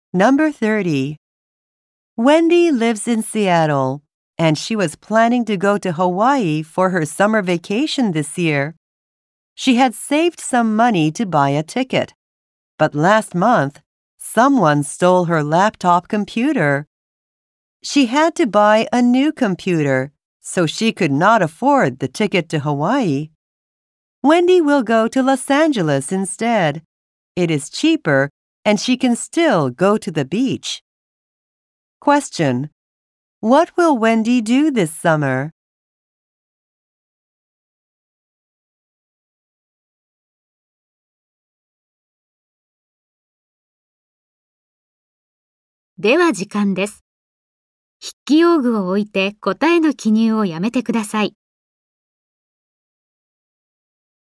Number 30. Wendy lives in Seattle, and she was planning to go to Hawaii for her summer vacation this year. She had saved some money to buy a ticket, but last month, someone stole her laptop computer. She had to buy a new computer, so she could not afford the ticket to Hawaii. Wendy will go to Los Angeles instead. It is cheaper, and she can still go to the beach. Question: What will Wendy do this summer? では時間です。筆記用具を置いて答えの記入をやめてください。